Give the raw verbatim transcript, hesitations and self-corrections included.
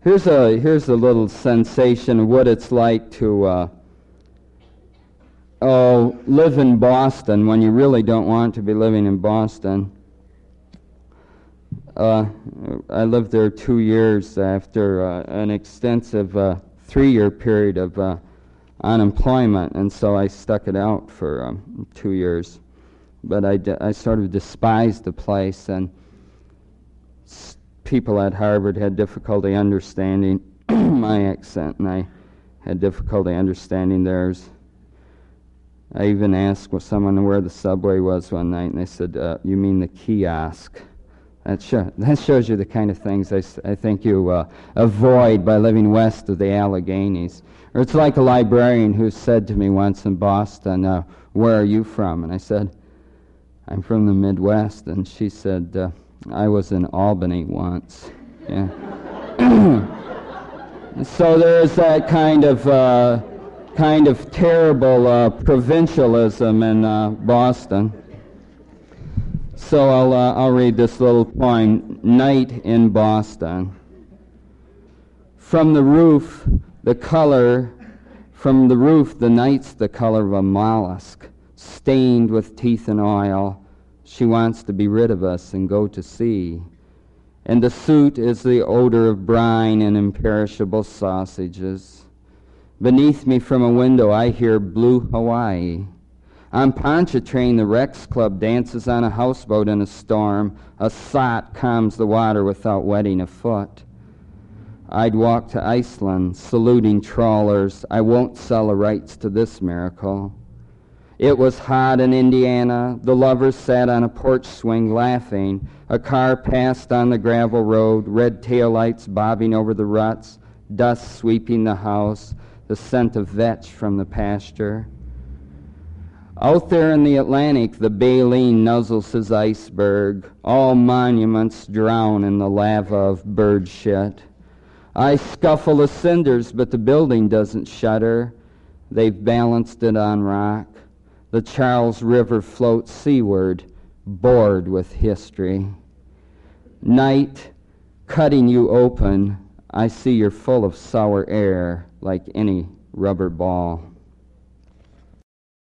Here's a here's a little sensation of what it's like to uh, oh live in Boston when you really don't want to be living in Boston. Uh, I lived there two years after uh, an extensive uh, three-year period of uh, unemployment, and so I stuck it out for um, two years. But I, d- I sort of despised the place, and s- people at Harvard had difficulty understanding my accent, and I had difficulty understanding theirs. I even asked someone where the subway was one night, and they said, uh, you mean the kiosk? That, show, that shows you the kind of things I, I think you uh, avoid by living west of the Alleghenies. Or it's like a librarian who said to me once in Boston, uh, where are you from? And I said, I'm from the Midwest. And she said, uh, I was in Albany once. Yeah. So there's that kind of uh, kind of terrible uh, provincialism in uh, Boston. So I'll uh, I'll read this little poem, Night in Boston. From the roof, the color, from the roof, the night's the color of a mollusk, stained with teeth and oil. She wants to be rid of us and go to sea. And the suit is the odor of brine and imperishable sausages. Beneath me from a window I hear blue Hawaii. On Pontchartrain, the Rex Club dances on a houseboat in a storm. A sot calms the water without wetting a foot. I'd walk to Iceland, saluting trawlers. I won't sell the rights to this miracle. It was hot in Indiana. The lovers sat on a porch swing laughing. A car passed on the gravel road, red taillights bobbing over the ruts, dust sweeping the house, the scent of vetch from the pasture. Out there in the Atlantic, the baleen nuzzles his iceberg. All monuments drown in the lava of bird shit. I scuffle the cinders, but the building doesn't shudder. They've balanced it on rock. The Charles River floats seaward, bored with history. Night, cutting you open, I see you're full of sour air like any rubber ball.